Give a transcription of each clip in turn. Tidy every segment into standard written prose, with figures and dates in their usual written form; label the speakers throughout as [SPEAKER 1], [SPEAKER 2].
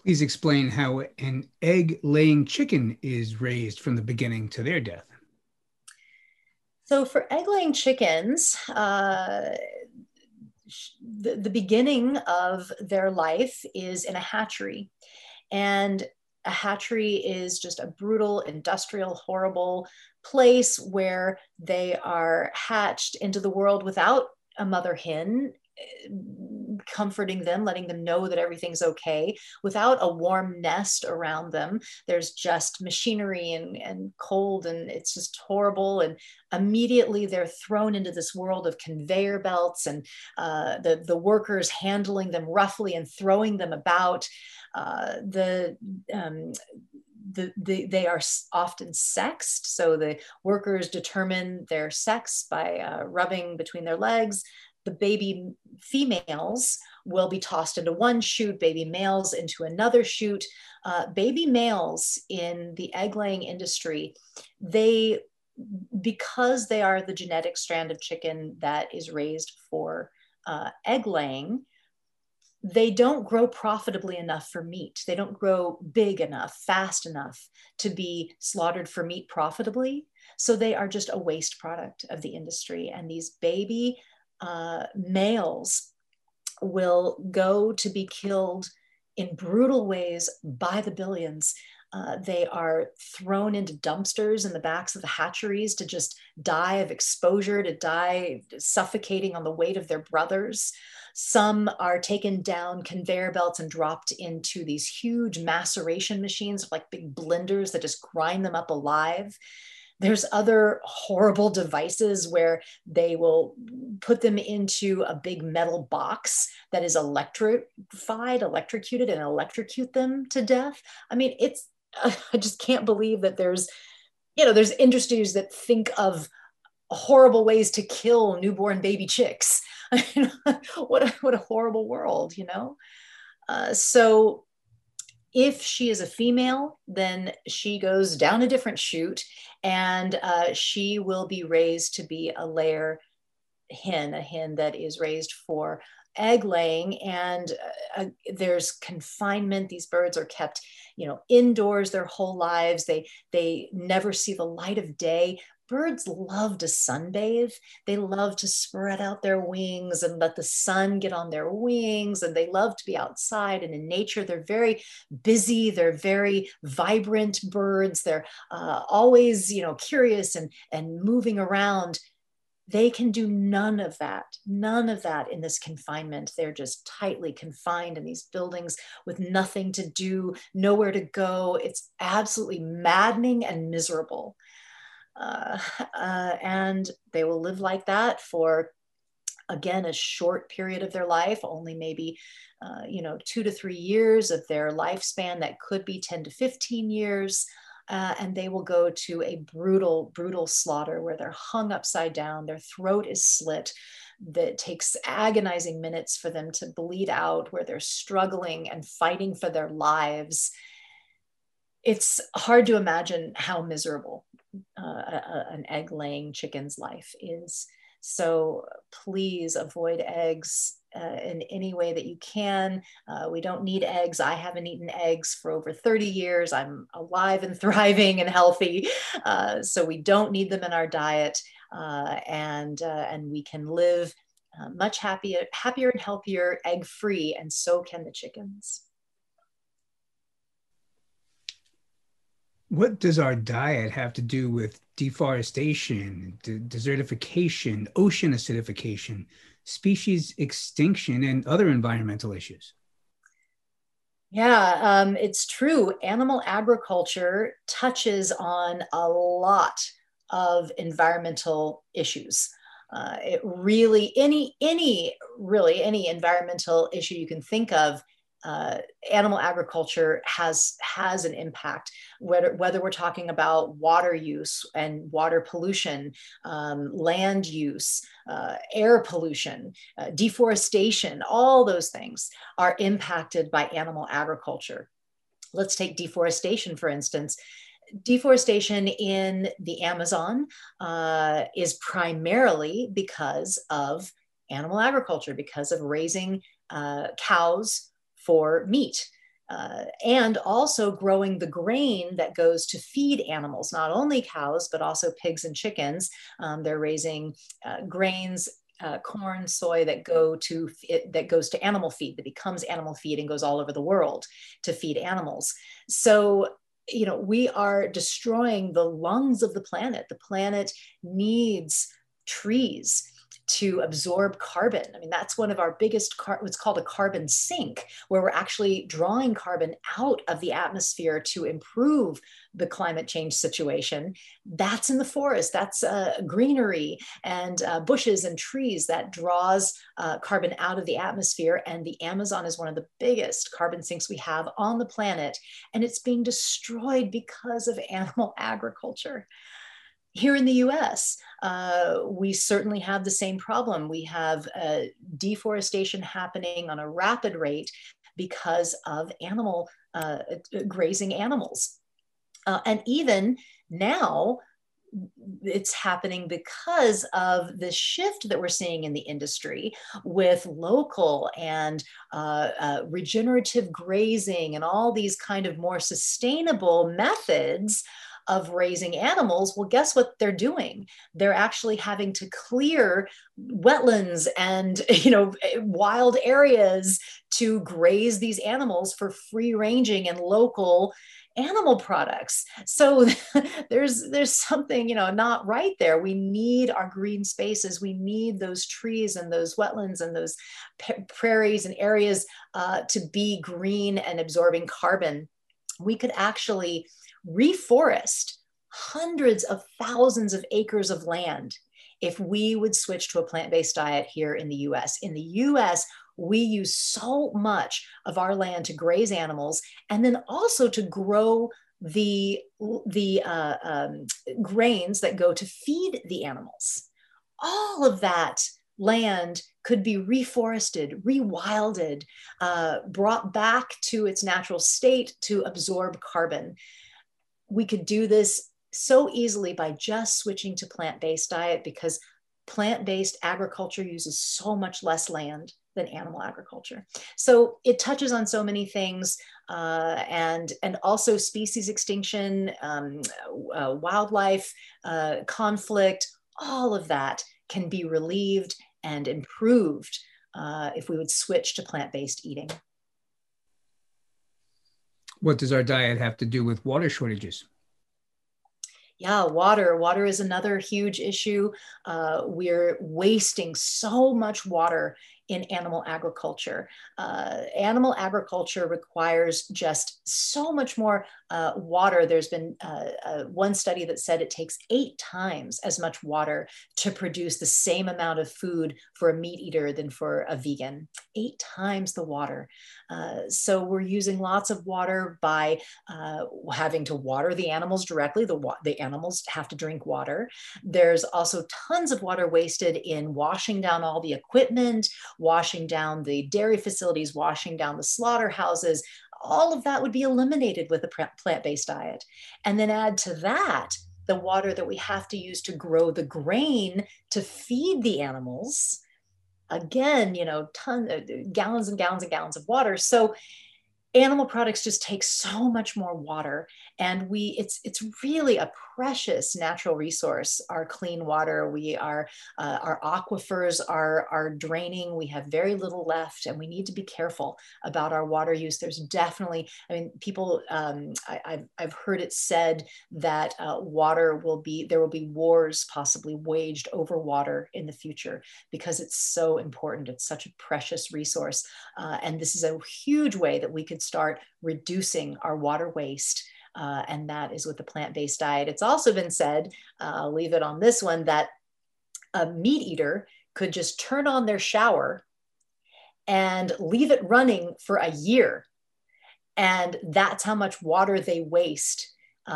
[SPEAKER 1] Please explain how an egg-laying chicken is raised from the beginning to their death.
[SPEAKER 2] So for egg-laying chickens, the beginning of their life is in a hatchery. And a hatchery is just a brutal, industrial, horrible place where they are hatched into the world without a mother hen comforting them, letting them know that everything's okay, without a warm nest around them. There's just machinery and cold, and it's just horrible. And immediately they're thrown into this world of conveyor belts and the workers handling them roughly and throwing them about. Um, they are often sexed. So the workers determine their sex by rubbing between their legs. The baby females will be tossed into one chute, baby males into another chute. Baby males in the egg laying industry, they, because they are the genetic strand of chicken that is raised for egg laying, they don't grow profitably enough for meat. They don't grow big enough, fast enough to be slaughtered for meat profitably. So they are just a waste product of the industry. And these baby males will go to be killed in brutal ways by the billions. They are thrown into dumpsters in the backs of the hatcheries to just die of exposure, to die suffocating on the weight of their brothers. Some are taken down conveyor belts and dropped into these huge maceration machines, like big blenders that just grind them up alive. There's other horrible devices where they will put them into a big metal box that is electrocuted, and electrocute them to death. I mean, it's, I just can't believe that there's industries that think of horrible ways to kill newborn baby chicks. I mean, what a horrible world, you know? So if she is a female, then she goes down a different chute, and she will be raised to be a layer hen, a hen that is raised for egg laying. And there's confinement. These birds are kept, indoors their whole lives. They never see the light of day. Birds love to sunbathe. They love to spread out their wings and let the sun get on their wings. And they love to be outside and in nature. They're very busy. They're very vibrant birds. They're always, curious and moving around. They can do none of that in this confinement. They're just tightly confined in these buildings with nothing to do, nowhere to go. It's absolutely maddening and miserable. And they will live like that for, again, a short period of their life, only maybe 2 to 3 years of their lifespan. That could be 10 to 15 years. And they will go to a brutal, brutal slaughter where they're hung upside down, their throat is slit, that takes agonizing minutes for them to bleed out, where they're struggling and fighting for their lives. It's hard to imagine how miserable an egg laying chicken's life is. So please avoid eggs in any way that you can. We don't need eggs. I haven't eaten eggs for over 30 years. I'm alive and thriving and healthy. So we don't need them in our diet. And we can live much happier and healthier, egg free, and so can the chickens.
[SPEAKER 1] What does our diet have to do with deforestation, desertification, ocean acidification, species extinction, and other environmental issues?
[SPEAKER 2] Yeah, it's true. Animal agriculture touches on a lot of environmental issues. It really, any environmental issue you can think of, animal agriculture has an impact. Whether we're talking about water use and water pollution, land use, air pollution, deforestation, all those things are impacted by animal agriculture. Let's take deforestation, for instance. Deforestation in the Amazon is primarily because of animal agriculture, because of raising cows for meat. and also growing the grain that goes to feed animals, not only cows, but also pigs and chickens. They're raising grains, corn, soy that goes to animal feed, that becomes animal feed and goes all over the world to feed animals. So, you know, we are destroying the lungs of the planet. The planet needs trees to absorb carbon. I mean, that's one of our biggest, what's called a carbon sink, where we're actually drawing carbon out of the atmosphere to improve the climate change situation. That's in the forest. That's greenery and bushes and trees that draws carbon out of the atmosphere. And the Amazon is one of the biggest carbon sinks we have on the planet. And it's being destroyed because of animal agriculture. Here in the US, we certainly have the same problem. We have deforestation happening on a rapid rate because of grazing animals. And even now, it's happening because of the shift that we're seeing in the industry with local and regenerative grazing and all these kind of more sustainable methods of raising animals. Well, guess what they're doing? They're actually having to clear wetlands and, you know, wild areas to graze these animals for free ranging and local animal products. So there's something, you know, not right there. We need our green spaces. We need those trees and those wetlands and those prairies and areas to be green and absorbing carbon. We could actually reforest hundreds of thousands of acres of land if we would switch to a plant-based diet here in the US. In the US, we use so much of our land to graze animals and then also to grow the grains that go to feed the animals. All of that land could be reforested, rewilded, brought back to its natural state to absorb carbon. We could do this so easily by just switching to plant-based diet, because plant-based agriculture uses so much less land than animal agriculture. So it touches on so many things, and also species extinction, wildlife conflict, all of that can be relieved and improved if we would switch to plant-based eating.
[SPEAKER 1] What does our diet have to do with water shortages?
[SPEAKER 2] Yeah, water is another huge issue. We're wasting so much water in animal agriculture. Animal agriculture requires just so much more water. There's been one study that said it takes 8 times as much water to produce the same amount of food for a meat eater than for a vegan. 8 times the water. So we're using lots of water by having to water the animals directly. The animals have to drink water. There's also tons of water wasted in washing down all the equipment, washing down the dairy facilities, washing down the slaughterhouses. All of that would be eliminated with a plant-based diet. And then add to that the water that we have to use to grow the grain to feed the animals. Again, you know, gallons and gallons and gallons of water. So animal products just take so much more water, and it's really a precious natural resource. Our clean water, our aquifers are draining. We have very little left, and we need to be careful about our water use. There's definitely, I mean, people, I've heard it said that there will be wars possibly waged over water in the future because it's so important. It's such a precious resource, and this is a huge way that we could start reducing our water waste, and that is with the plant-based diet. It's also been said, I'll leave it on this one, that a meat eater could just turn on their shower and leave it running for a year, and that's how much water they waste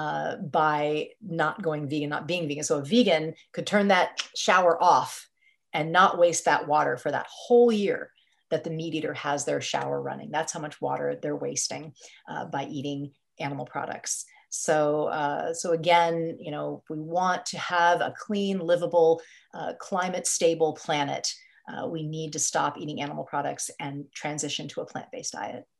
[SPEAKER 2] by not going vegan, not being vegan. So a vegan could turn that shower off and not waste that water for that whole year that the meat eater has their shower running. That's how much water they're wasting by eating animal products. So, so again, you know, if we want to have a clean, livable, climate stable planet, we need to stop eating animal products and transition to a plant-based diet.